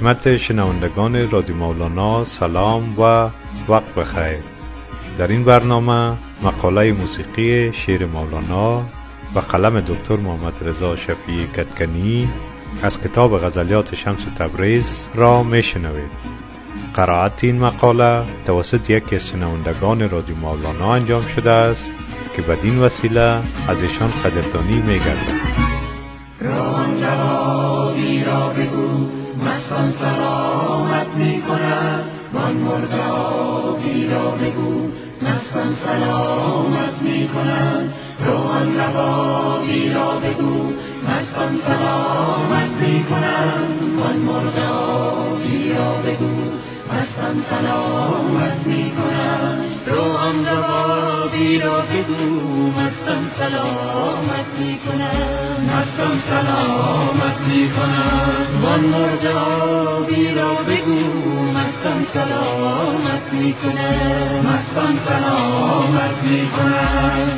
خدمت شنوندگان رادیو مولانا سلام و وقت بخیر. در این برنامه مقاله موسیقی شعر مولانا و قلم دکتر محمد رضا شفیعی کدکنی از کتاب غزلیات شمس تبریز را میشنوید. قرائت این مقاله توسط یکی از شنوندگان رادیو مولانا انجام شده است که بدین وسیله از ایشان قدردانی می‌گردم. روان لبابی را بگو مستان سلامت می‌کنند، وان مرده آبی را بگو مستان سلامت می‌کنند. روان لبابی را بگو مستان سلامت می‌کنند، وان مرده آبی را بگو مستان سلامت می‌کنند. روان لبابی را بگو مستان سلامت می‌کنند، مستان سلامت می‌کنند. وان مرده آبی را بگو مستان سلامت می‌کنند، مستان سلامت می‌کنند.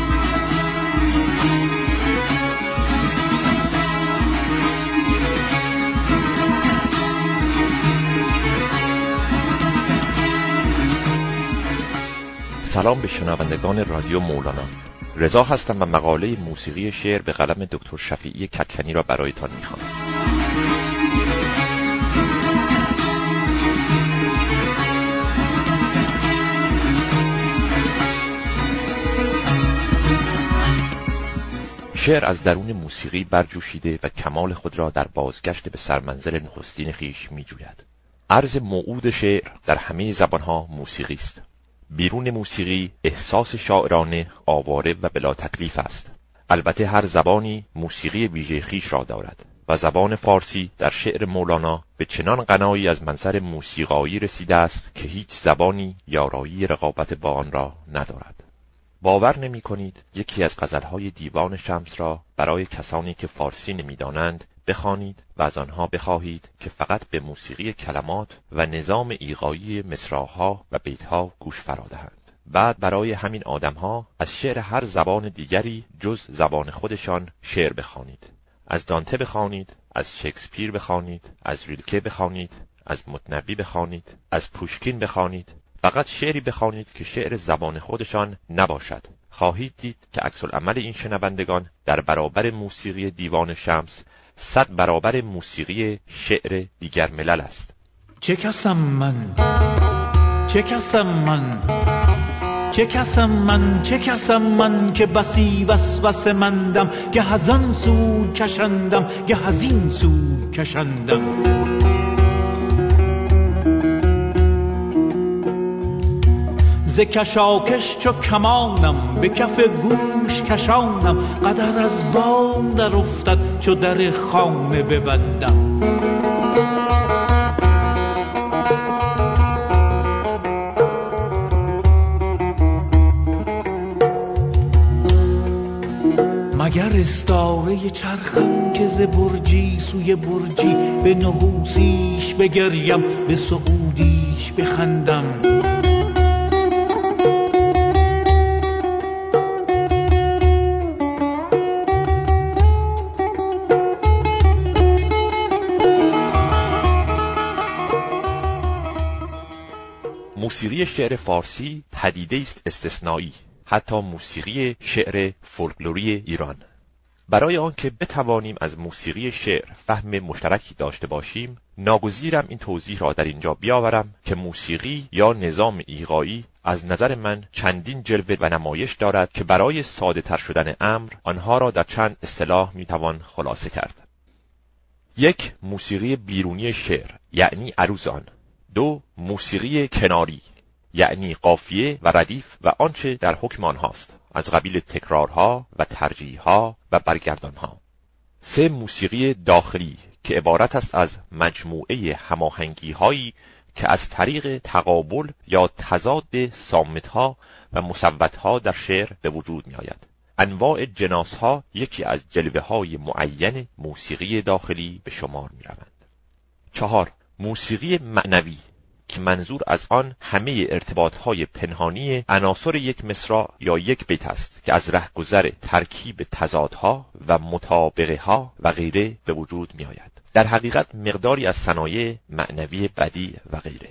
سلام به شنوندگان رادیو مولانا. رضا هستم و مقاله موسیقی شعر به قلم دکتر شفیعی کدکنی را برایتان می‌خوانم. شعر از درون موسیقی برجوشیده و کمال خود را در بازگشت به سرمنزل نخستین خویش می‌جوید. عرض موعود شعر در همه زبان‌ها موسیقی است. بیرون موسیقی احساس شاعرانه، آواره و بلا تکلیف است. البته هر زبانی موسیقی ویژه خویش را دارد و زبان فارسی در شعر مولانا به چنان غنایی از منظر موسیقایی رسیده است که هیچ زبانی یارایی رقابت با آن را ندارد. باور نمی کنید یکی از غزلهای دیوان شمس را برای کسانی که فارسی نمی‌دانند بخوانید و از آنها بخواهید که فقط به موسیقی کلمات و نظام ایقاعی مصرع‌ها و بیت‌ها گوش فرادهند. بعد برای همین آدم‌ها از شعر هر زبان دیگری جز زبان خودشان شعر بخوانید. از دانته بخوانید، از شکسپیر بخوانید، از ریلکه بخوانید، از متنبی بخوانید، از پوشکین بخوانید. فقط شعری بخوانید که شعر زبان خودشان نباشد. خواهید دید که عکس العمل این شنوندگان در برابر موسیقی دیوان شمس 100 برابر موسیقی شعر دیگر ملل است. چه کسم من، چه کسم من، چه کسم من، چه کسم من که بسی وسوسه مندم، گه از آن سو کشندم گه از این سو کشندم. ز کشاکش چو کمانم به کف گوش کشانم، قدر از بام در افتد چو در خانه ببندم. مگر استاره چرخم که ز برجی سوی برجی، به نحوسیش بگریم به سعودیش بخندم. موسیقی شعر فارسی پدیده است استثنایی، حتی موسیقی شعر فولکلوری ایران. برای آنکه بتوانیم از موسیقی شعر فهم مشترکی داشته باشیم، ناگزیرم این توضیح را در اینجا بیاورم که موسیقی یا نظام ایقاعی از نظر من چندین جلوه و نمایش دارد که برای ساده تر شدن امر آنها را در چند اصطلاح میتوان خلاصه کرد. 1. موسیقی بیرونی شعر یعنی عروض آن. 2. موسیقی کناری یعنی قافیه و ردیف و آنچه در حکم آنهاست از قبیل تکرارها و ترجیحها و برگردانها. 3. موسیقی داخلی که عبارت است از مجموعه هماهنگی‌هایی که از طریق تقابل یا تضاد صامت‌ها و مصوت‌ها در شعر به وجود می‌آید. انواع جناس‌ها یکی از جلوه‌های معین موسیقی داخلی به شمار می‌روند. 4. موسیقی معنوی که منظور از آن همه ارتباطهای پنهانی عناصر یک مصرع یا یک بیت است که از رهگذر ترکیب تضادها و مطابقه ها و غیره به وجود می آید. در حقیقت مقداری از صنایع معنوی بدیع و غیره.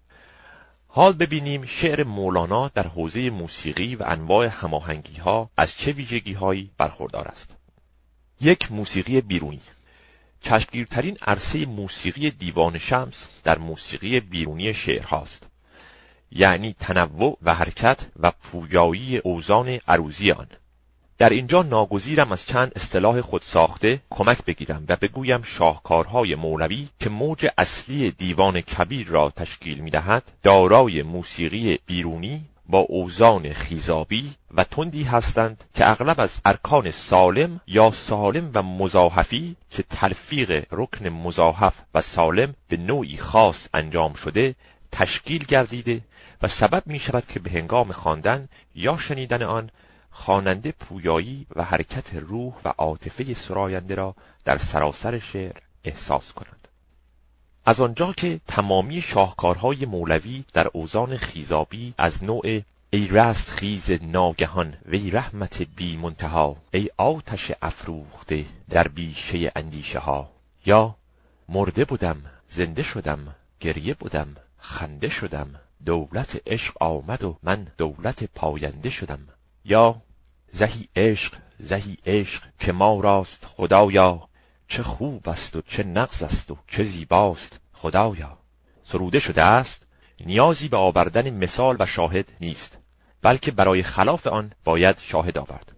حال ببینیم شعر مولانا در حوزه موسیقی و انواع هماهنگی‌ها از چه ویژگی‌هایی برخوردار است. یک، موسیقی بیرونی. چشمگیرترین عرصه موسیقی دیوان شمس در موسیقی بیرونی شعرهاست، یعنی تنوع و حرکت و پویایی اوزان عروضی آن. در اینجا ناگزیرم از چند اصطلاح خود ساخته کمک بگیرم و بگویم شاهکارهای مولوی که موج اصلی دیوان کبیر را تشکیل می‌دهد، دارای موسیقی بیرونی با اوزان خیزابی و تندی هستند که اغلب از ارکان سالم یا سالم و مزاحفی که تلفیق رکن مزاحف و سالم به نوعی خاص انجام شده تشکیل گردیده و سبب می شود که به هنگام خواندن یا شنیدن آن خواننده پویایی و حرکت روح و عاطفه سراینده را در سراسر شعر احساس کند. از آنجا که تمامی شاهکارهای مولوی در اوزان خیزابی از نوع ای رست خیز ناگهان وی رحمت بی منتها، ای آتش افروخته در بیشه اندیشه ها، یا مرده بودم زنده شدم گریه بودم خنده شدم، دولت عشق آمد و من دولت پاینده شدم، یا زهی عشق که ما راست خدایا، چه خوب است و چه نغز است و چه زیباست خدایا. سروده شده است، نیازی به آوردن مثال و شاهد نیست، بلکه برای خلاف آن باید شاهد آورد.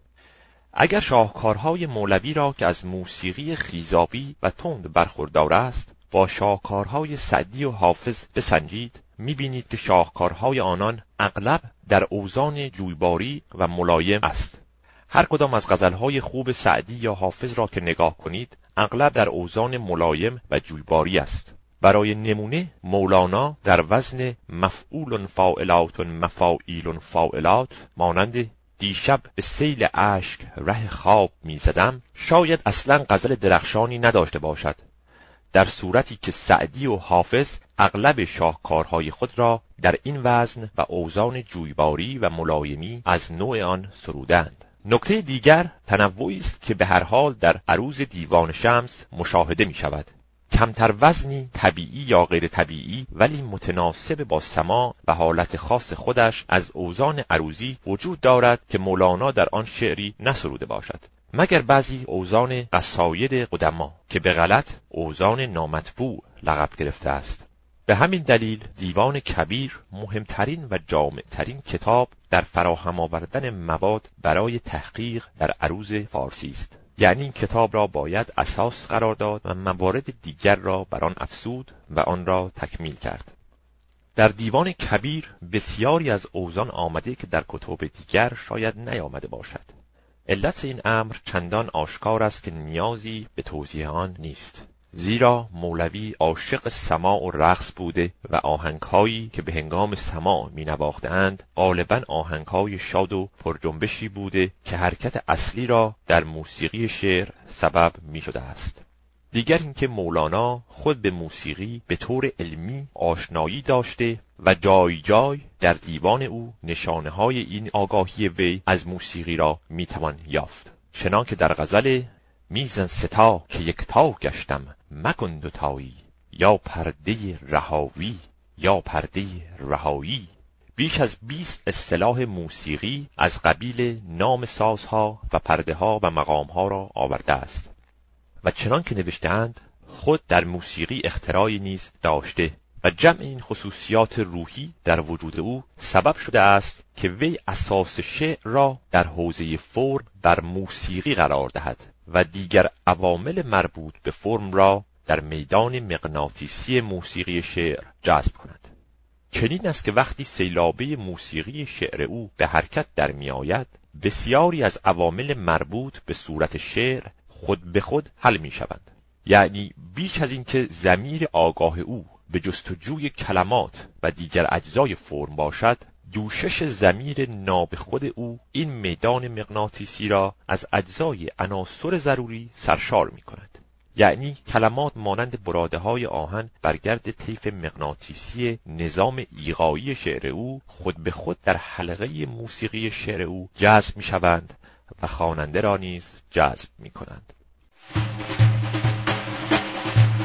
اگر شاهکارهای مولوی را که از موسیقی خیزابی و تند برخوردار است با شاهکارهای سعدی و حافظ بسنجید، می‌بینید که شاهکارهای آنان اغلب در اوزان جویباری و ملایم است. هر کدام از غزلهای خوب سعدی یا حافظ را که نگاه کنید اغلب در اوزان ملایم و جویباری است. برای نمونه مولانا در وزن مفعول فاعلات مفاعیل فاعلات مانند دیشب به سیل اشک ره خواب میزدم شاید اصلا غزل درخشانی نداشته باشد، در صورتی که سعدی و حافظ اغلب شاهکارهای خود را در این وزن و اوزان جویباری و ملایمی از نوع آن سرودند. نکته دیگر تنوعی است که به هر حال در عروض دیوان شمس مشاهده می شود. کمتر وزنی طبیعی یا غیر طبیعی ولی متناسب با سماع و حالت خاص خودش از اوزان عروضی وجود دارد که مولانا در آن شعری نسروده باشد، مگر بعضی اوزان قصاید قدما که به غلط اوزان نامطبوع لقب گرفته است. به همین دلیل دیوان کبیر مهمترین و جامعترین کتاب در فراهم آوردن مواد برای تحقیق در عروض فارسی است. یعنی این کتاب را باید اساس قرار داد و موارد دیگر را بر آن افزود و آن را تکمیل کرد. در دیوان کبیر بسیاری از اوزان آمده که در کتب دیگر شاید نیامده باشد. علت این امر چندان آشکار است که نیازی به توضیح آن نیست، زیرا مولوی عاشق سماع و رقص بوده و آهنگهایی که به هنگام سماع می نواختند غالباً آهنگهای شاد و پرجنبشی بوده که حرکت اصلی را در موسیقی شعر سبب می شده است. دیگر اینکه مولانا خود به موسیقی به طور علمی آشنایی داشته و جای جای در دیوان او نشانه های این آگاهی وی از موسیقی را می توان یافت. چنانکه در غزل میزن ستا که یکتا گشتم مکن دوتایی، یا پرده رهاوی یا پرده رهایی، بیش از 20 اصطلاح موسیقی از قبیل نام سازها و پرده ها و مقام ها را آورده است و چنان که نوشته‌اند خود در موسیقی اختراعی نیز داشته و جمع این خصوصیات روحی در وجود او سبب شده است که وی اساس شعر را در حوزه فرم بر موسیقی قرار دهد و دیگر عوامل مربوط به فرم را در میدان مغناطیسی موسیقی شعر جذب کند. چنین است که وقتی سیلابه موسیقی شعر او به حرکت در می آید، بسیاری از عوامل مربوط به صورت شعر خود به خود حل می شوند. یعنی بیش از اینکه ضمیر آگاه او به جستجوی کلمات و دیگر اجزای فرم باشد، جوشش ضمیر ناب خود او این میدان مغناطیسی را از اجزای عناصر ضروری سرشار می کند. یعنی کلمات مانند براده های آهن برگرد طیف مغناطیسی نظام ایقاعی شعر او خود به خود در حلقه موسیقی شعر او جذب می شوند و خواننده را نیز جذب می کنند.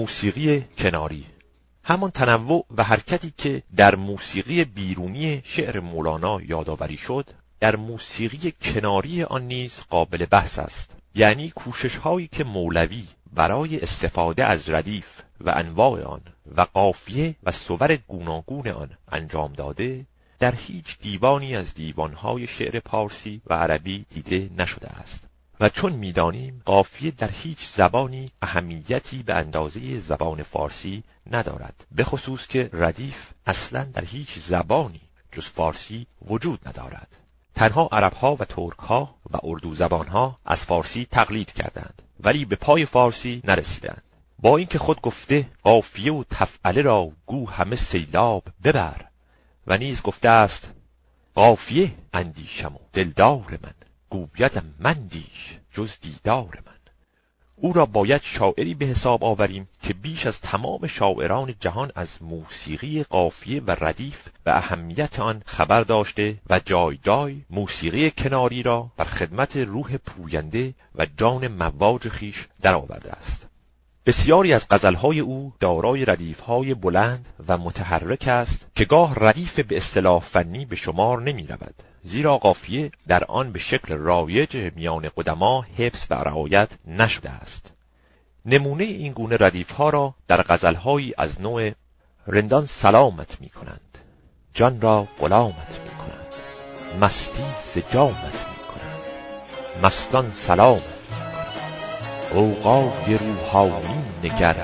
موسیقی کناری، همان تنوع و حرکتی که در موسیقی بیرونی شعر مولانا یادآوری شد، در موسیقی کناری آن نیز قابل بحث است. یعنی کوشش هایی که مولوی برای استفاده از ردیف و انواع آن و قافیه و صور گوناگون آن انجام داده، در هیچ دیوانی از دیوانهای شعر پارسی و عربی دیده نشده است. و چون می‌دانیم قافیه در هیچ زبانی اهمیتی به اندازه زبان فارسی ندارد، به خصوص که ردیف اصلاً در هیچ زبانی جز فارسی وجود ندارد. تنها عرب‌ها و ترک‌ها و اردو زبان‌ها از فارسی تقلید کردند ولی به پای فارسی نرسیدند. با اینکه خود گفته قافیه و تفعله را گو همه سیلاب ببر، و نیز گفته است قافیه اندیشم و دلدار من، گویدم مندیش جز دیدار من. او را باید شاعری به حساب آوریم که بیش از تمام شاعران جهان از موسیقی قافیه و ردیف و اهمیت آن خبر داشته و جای جای موسیقی کناری را بر خدمت روح پوینده و جان مواج خیش درآورده است. بسیاری از غزلهای او دارای ردیفهای بلند و متحرک است که گاه ردیف به اصطلاح فنی به شمار نمی رود، زیرا قافیه در آن به شکل رایج میان قدما حفظ و رعایت نشده است. نمونه این گونه ردیفها را در غزلهایی از نوع رندان سلامت می کنند، جان را غلامت می کنند، مستی ز جامت می کنند، مستان سلامت می کنند، اوقای روحانی نگر،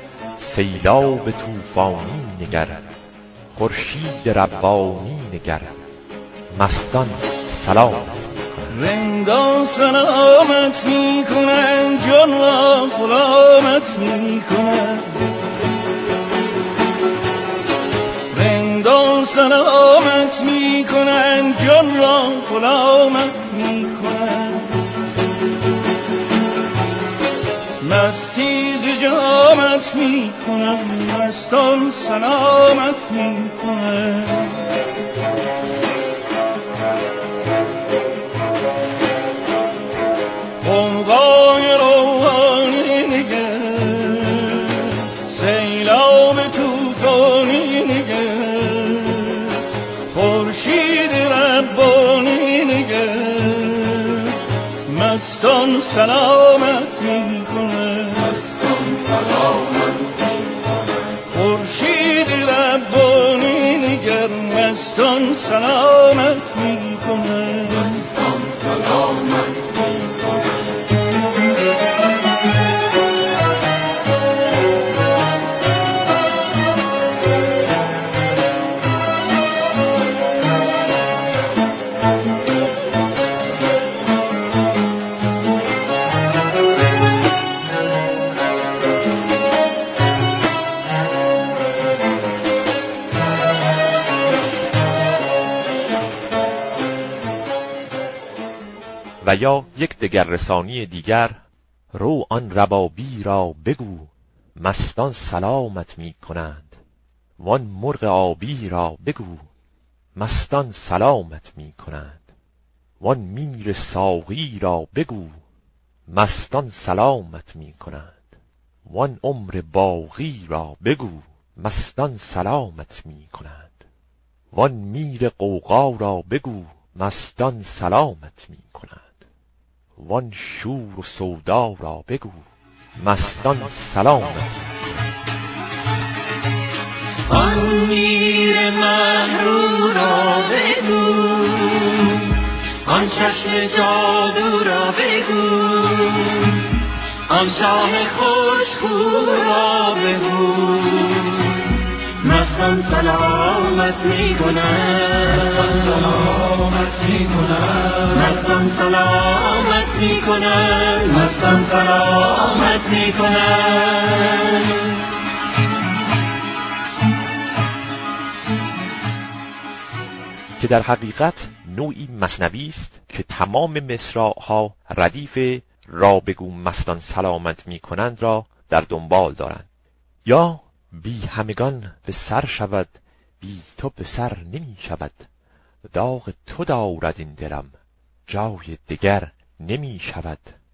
سیلاب طوفانی نگر، خورشید ربانی نگر، مستان سلامت میکنند. رندان سلامت میکنند، جان را غلامت میکنند. رندان سلامت میکنند، جان را غلامت میکنند. مستی ز جامت میکنند، مستان سلامت میکنند. قوقای روحانی نگر، سیلاب طوفانی نگر، خورشید ربانی نگر، مستان سلامت میکنه، مستان سلامت میکنه. خورشید ربانی نگر، مستان سلامت میکنه، مستان سلامت میکنه. و یا یک دگر رسانی دیگر، رو آن ربابی را بگو، مستان سلامت می کنند، وان مرغ آبی را بگو، مستان سلامت می کنند، وان میر ساقی را بگو، مستان سلامت می کنند، وان عمر باقی را بگو، مستان سلامت می کنند، وان میر قوقا را بگو، مستان سلامت می کنند، وان شور و سودا را بگو، مستان سلامت. آن میر محرو را بگو، آن چشم جادو را بگو، آن شاه خوشخو را بگو، مستان سلامت می کنند، مستان سلامت می کنند، مستان سلامت می کنند، مستان سلامت می کنند. که در حقیقت نوعی مثنوی است که تمام مصرع‌ها ردیف را بگو مستان سلامت می کنند را در دنبال دارند. یا بی همگان به سر شود، بی تو به سر نمی شود، داغ تو دارد این دلم، جای دگر نمی شود،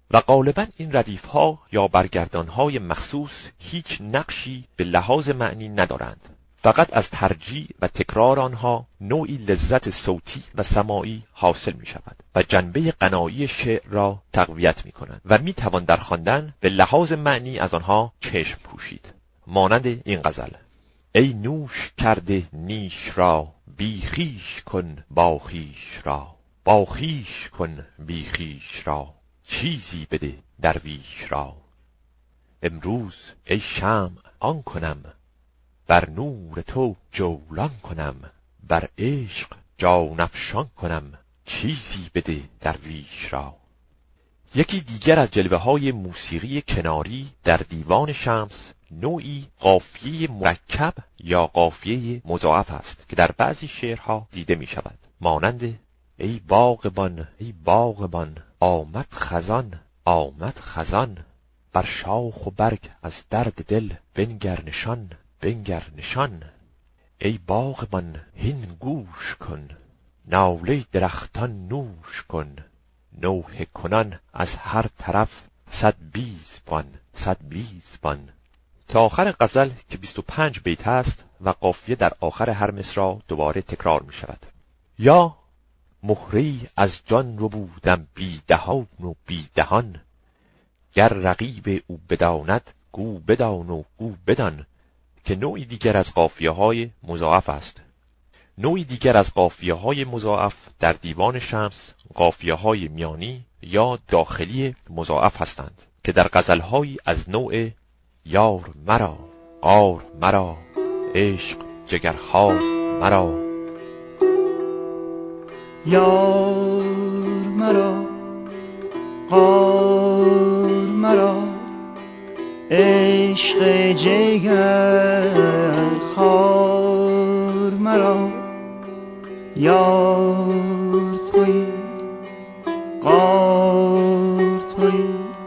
و غالباً این ردیف‌ها یا برگردان‌های مخصوص هیچ نقشی به لحاظ معنی ندارند. فقط از ترجیع و تکرار آنها نوعی لذت صوتی و سماعی حاصل می شود و جنبه غنایی شعر را تقویت می کنند و می توان در خواندن به لحاظ معنی از آنها چشم پوشید. مانند این غزل: ای نوش کرده نیش را، بی خویش کن با خویش را. با خویش کن بی خویش را، چیزی بده درویش را. امروز ای شمع آن کنم، بر نور تو جولان کنم. بر عشق جان افشان کنم، چیزی بده درویش را. یکی دیگر از جلوه های موسیقی کناری در دیوان شمس نوعی قافیه مرکب یا قافیه مضاعف است که در بعضی شعرها دیده می شود. مانند ای باغبان ای باغبان، آمد خزان آمد خزان. بر شاخ و برگ از درد دل بنگر نشان بنگر نشان. ای باغبان هین گوش کن، ناله درختان نوش کن. نوحه کنان از هر طرف صد بیز بان صد بیز بان. تا آخر غزل که 25 بیت است و قافیه در آخر هر مصرع دوباره تکرار می شود. یا مهره‌ای از جان رو بودم بی دهان و بی دهان. گر رقیب او بداند گو بدان و گو بدان، که نوعی دیگر از قافیه‌های مضاعف است. نوعی دیگر از قافیه‌های مضاعف در دیوان شمس قافیه‌های میانی یا داخلی مضاعف هستند که در غزل‌هایی از نوع یار مرا قار مرا، عشق جگرخوار مرا. یار مرا قار مرا، عشق جگر خار مرا. یار توی قار توی،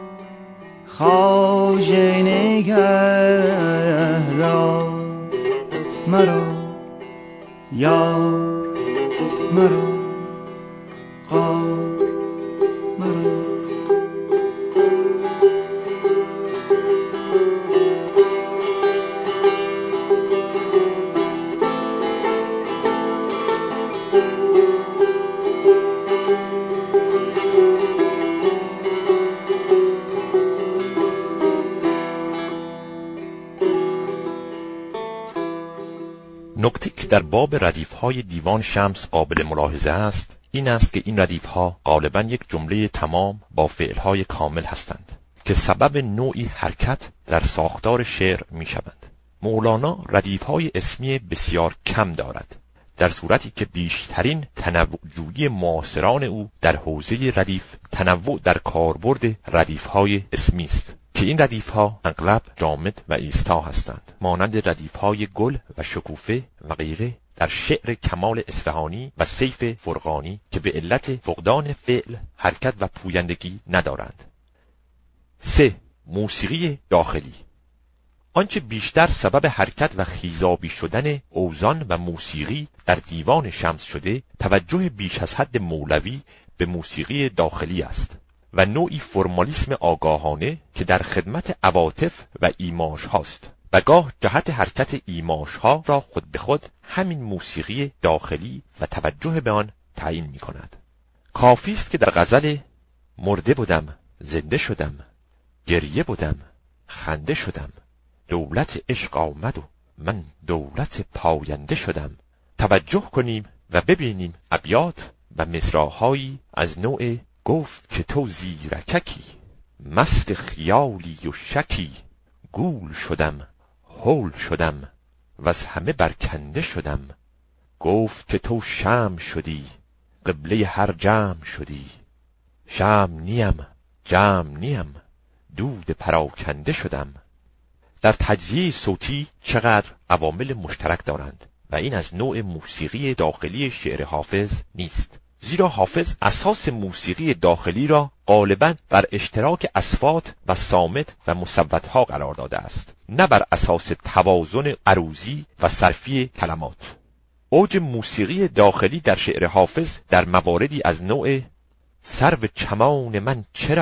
خواجه نگهدار مرا. یار مرا قار مرا. نکته که در باب ردیف‌های دیوان شمس قابل ملاحظه است این است که این ردیف‌ها غالباً یک جمله تمام با فعل‌های کامل هستند که سبب نوعی حرکت در ساختار شعر می‌شوند. مولانا ردیف‌های اسمی بسیار کم دارد، در صورتی که بیشترین تنوع‌جویی معاصران او در حوزه ردیف تنوع در کاربرد ردیف‌های اسمی است که این ردیف‌ها اغلب جامد و ایستا هستند، مانند ردیف‌های گل و شکوفه و غیره در شعر کمال اصفهانی و سیف فرغانی که به علت فقدان فعل حرکت و پویندگی ندارند. 3. موسیقی داخلی. آنچه بیشتر سبب حرکت و خیزابی شدن اوزان و موسیقی در دیوان شمس شده، توجه بیش از حد مولوی به موسیقی داخلی است و نوعی فرمالیسم آگاهانه که در خدمت عواطف و ایماژ هاست و گاه جهت حرکت ایماژ ها را خود به خود همین موسیقی داخلی و توجه به آن تعیین می کند. کافی است که در غزل مرده بودم زنده شدم، گریه بودم خنده شدم، دولت عشق آمد و من دولت پاینده شدم توجه کنیم و ببینیم ابیات و مصرع‌هایی از نوع گفت که تو زیرککی، مست خیالی و شکی، گول شدم هول شدم و از همه برکنده شدم. گفت که تو شمع شدی، قبله هر جمع شدی، شمع نیم جمع نیم، دود پراکنده شدم. در تجزیه صوتی چقدر عوامل مشترک دارند و این از نوع موسیقی داخلی شعر حافظ نیست، زیرا حافظ اساس موسیقی داخلی را غالباً بر اشتراک اصوات و صامت و مصوتها قرار داده است، نه بر اساس توازن عروضی و صرفی کلمات. اوج موسیقی داخلی در شعر حافظ در مواردی از نوع سرو چمان من چرا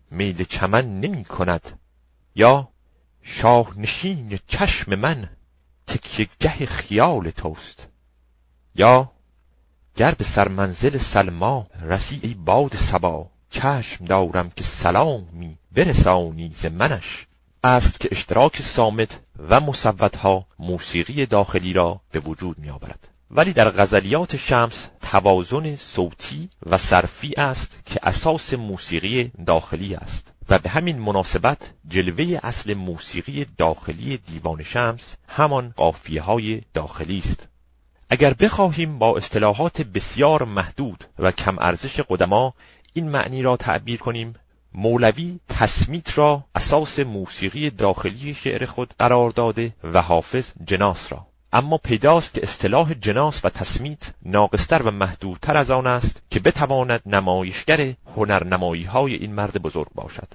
میل چمن نمی کند، یا شاه نشین چشم من تکیه گه خیال توست. یا گر به سرمنزل سلما رسی ای باد صبا، چشم دارم که سلامی برسانی ز منش. است که اشتراک صامت و مصوتها موسیقی داخلی را به وجود می آورد، ولی در غزلیات شمس توازن صوتی و صرفی است که اساس موسیقی داخلی است و به همین مناسبت جلوه اصل موسیقی داخلی دیوان شمس همان قافیه‌های داخلی است. اگر بخواهیم با اصطلاحات بسیار محدود و کم ارزش قدما این معنی را تعبیر کنیم، مولوی تسمیت را اساس موسیقی داخلی شعر خود قرار داده و حافظ جناس را. اما پیداست که اصطلاح جناس و تسمیت ناقصتر و محدودتر از آن است که بتواند نمایشگر هنرنمایی‌های این مرد بزرگ باشد.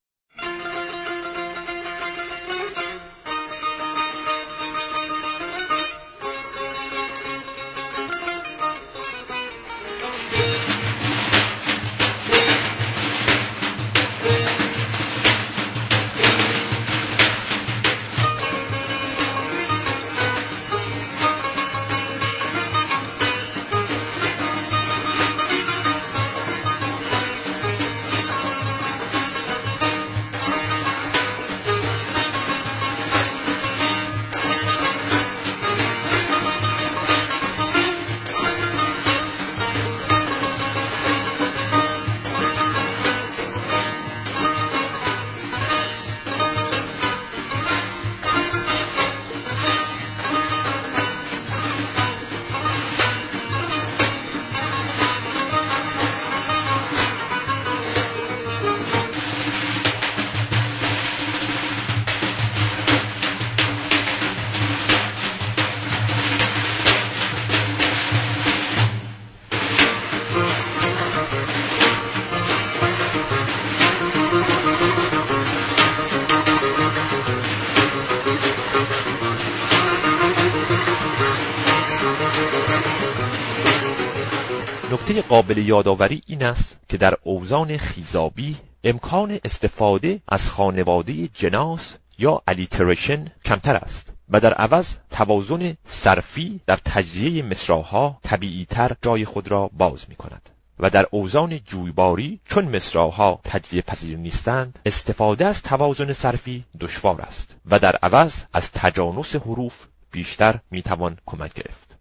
نکته قابل یادآوری این است که در اوزان خیزابی امکان استفاده از خانواده جناس یا الیتریشن کمتر است و در عوض توازن صرفی در تجزیه مصراها طبیعی‌تر جای خود را باز می کند و در اوزان جویباری چون مصراها تجزیه پذیر نیستند استفاده از توازن صرفی دشوار است و در عوض از تجانس حروف بیشتر می توان کمک گرفت.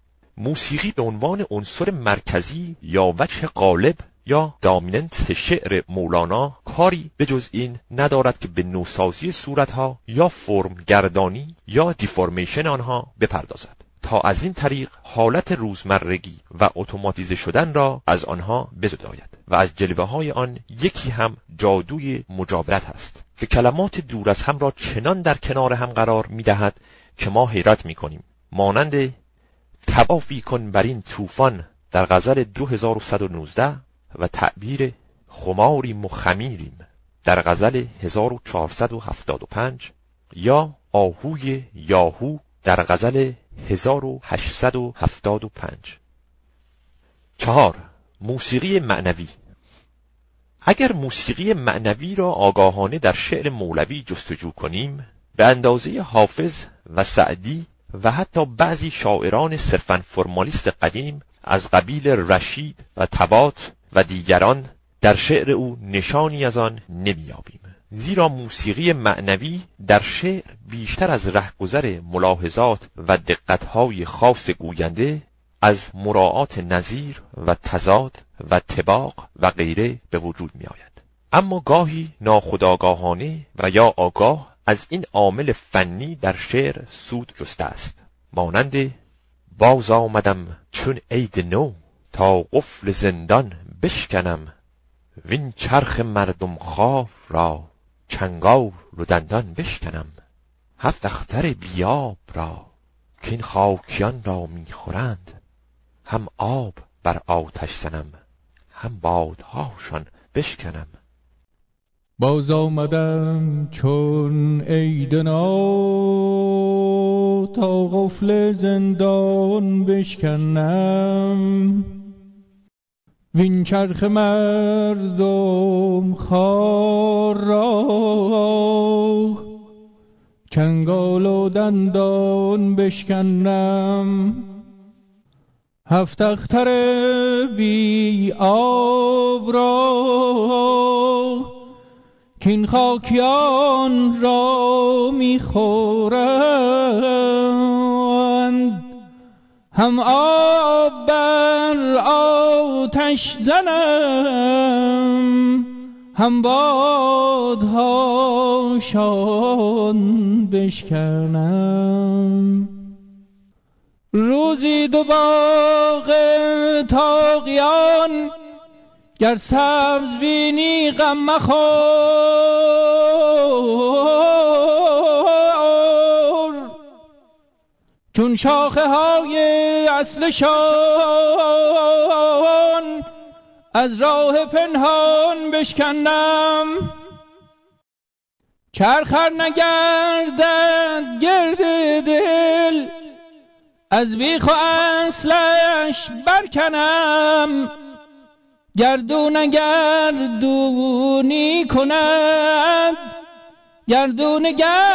موسیقی به عنوان عنصر مرکزی یا وجه غالب یا دامیننت شعر مولانا کاری به جز این ندارد که به نوسازی صورتها یا فرم گردانی یا دیفورمیشن آنها بپردازد تا از این طریق حالت روزمرگی و اتوماتیزه شدن را از آنها بزداید و از جلوه های آن یکی هم جادوی مجاورت است که کلمات دور از هم را چنان در کنار هم قرار می دهد که ما حیرت می کنیم، مانند توافی کن بر این طوفان در غزل 2119 و تعبیر خماریم و خمیریم در غزل 1475 یا آهوی یاهو در غزل 1875. 4. موسیقی معنوی. اگر موسیقی معنوی را آگاهانه در شعر مولوی جستجو کنیم، به اندازه حافظ و سعدی و حتی بعضی شاعران صرفاً فرمالیست قدیم از قبیل رشید و طباط و دیگران در شعر او نشانی از آن نمی‌یابیم، زیرا موسیقی معنوی در شعر بیشتر از رهگذر ملاحظات و دقت‌های خاص گوینده از مراعات نظیر و تضاد و طباق و غیره به وجود می‌آید. اما گاهی ناخودآگاهانه و یا آگاه از این عامل فنی در شعر سود جسته است، مانند باز آمدم چون عید نو تا قفل زندان بشکنم، وین چرخ مردم خوار را چنگال و دندان بشکنم، هفت اختر بیاب را که این خاکیان را میخورند، هم آب بر آتش زنم هم بادهاشان بشکنم. باز آمدم چون عید نو تا قفل زندان بشکنم، وین چرخ مردم خوار را چنگال و دندان بشکنم، هفت اختر بی آب را کین خاکیان را میخورند، هم آب بر آتش زنم، هم بادهاشان بشکنم. روزی دو باغ طاغیان گر سبز بینی غم مخور، چون شاخه های اصلشان از راه پنهان بشکنم. چرخر نگردد گرد دل، از بیخ و اصلش برکنم. گردون گردونی کند، گردون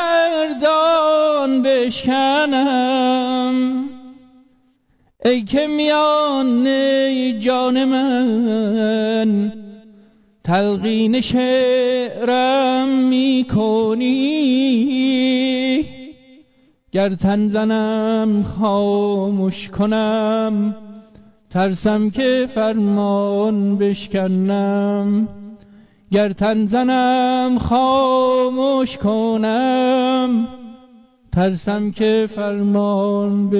گردان بشکنم. ای که میان جان من تلقین شعرم میکنی، گر تن زنم خاموش کنم، ترسم که فرمان بشکنم. گر تن زنم خاموش کنم، ترسم که فرمان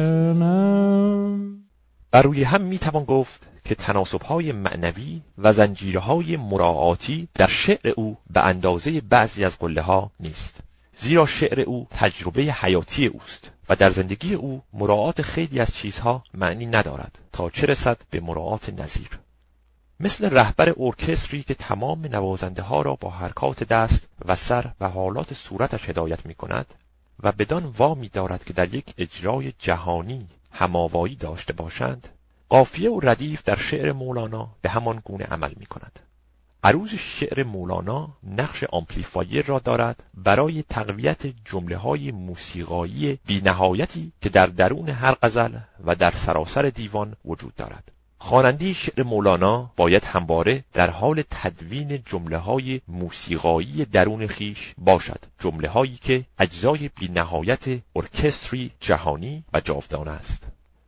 بشکنم. بر روی هم میتوان گفت که تناسب‌های معنوی و زنجیرهای مراعاتی در شعر او به اندازه بعضی از قله‌ها نیست، زیرا شعر او تجربه حیاتی اوست و در زندگی او مراعات خیلی از چیزها معنی ندارد تا چه رسد به مراعات نظیر. مثل رهبر ارکستری که تمام نوازنده ها را با حرکات دست و سر و حالات صورتش هدایت می کند و بدان وامی دارد که در یک اجرای جهانی هماوایی داشته باشند، قافیه و ردیف در شعر مولانا به همان گونه عمل می کند. عروض شعر مولانا نقش آمپلیفایر را دارد برای تقویت جمله‌های موسیقایی بی‌نهایتی که در درون هر غزل و در سراسر دیوان وجود دارد. خواننده شعر مولانا باید همواره در حال تدوین جمله‌های موسیقایی درون خیش باشد، جمله‌هایی که اجزای بی‌نهایت ارکستری جهانی و جاودانه است.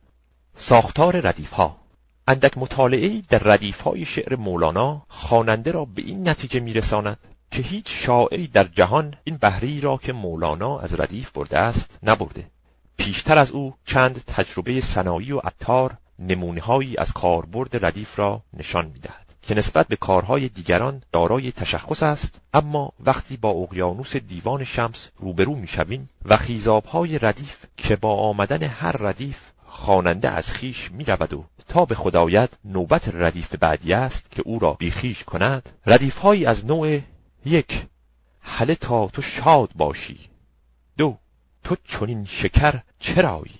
ساختار ردیف‌ها. اندک مطالعه‌ای در ردیف‌های شعر مولانا خواننده را به این نتیجه می‌رساند که هیچ شاعری در جهان این بهره‌ای را که مولانا از ردیف برده است نبرده. پیشتر از او چند تجربه ثنایی و عطار نمونه‌هایی از کاربرد ردیف را نشان می‌دهد که نسبت به کارهای دیگران دارای تشخص است، اما وقتی با اقیانوس دیوان شمس روبرو می‌شویم و خیزاب‌های ردیف که با آمدن هر ردیف خواننده از خیش می‌رود و تا به خدایت نوبت ردیف بعدی است که او را بیخیش کند، ردیف‌هایی از نوع 1. هله تا تو شاد باشی. 2. تو چنین شکر چرایی.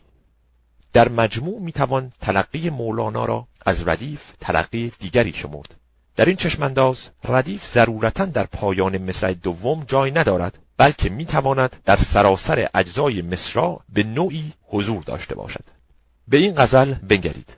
در مجموع میتوان تلقی مولانا را از ردیف تلقی دیگری شمرد. در این چشمانداز ردیف ضرورتاً در پایان مصرع دوم جای ندارد، بلکه میتواند در سراسر اجزای مصرع به نوعی حضور داشته باشد. به این غزل بنگرید: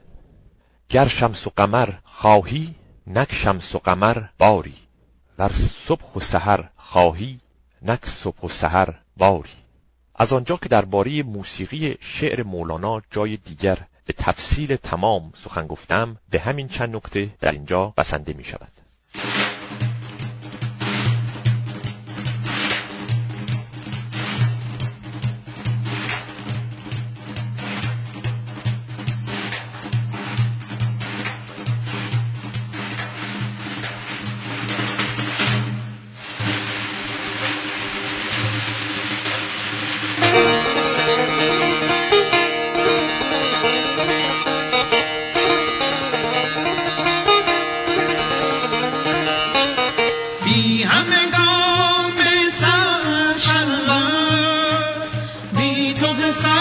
گر شمس و قمر خواهی نک شمس و قمر باری، ور صبح و سحر خواهی نک صبح و سحر باری. از آنجا که درباره موسیقی شعر مولانا جای دیگر به تفصیل تمام سخن گفتم، به همین چند نکته در اینجا بسنده می شود.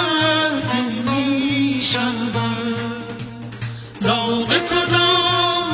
لاغ تو دامن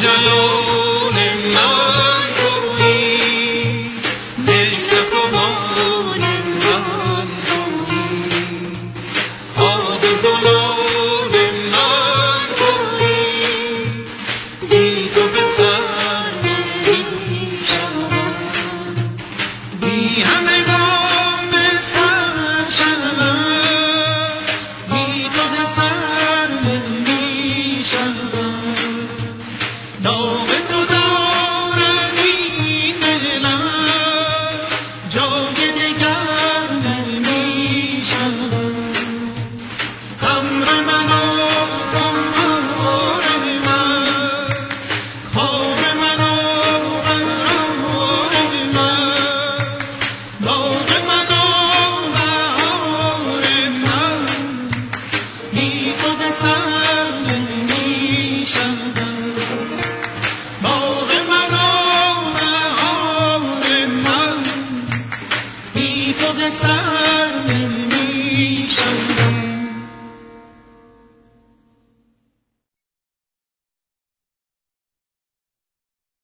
جلو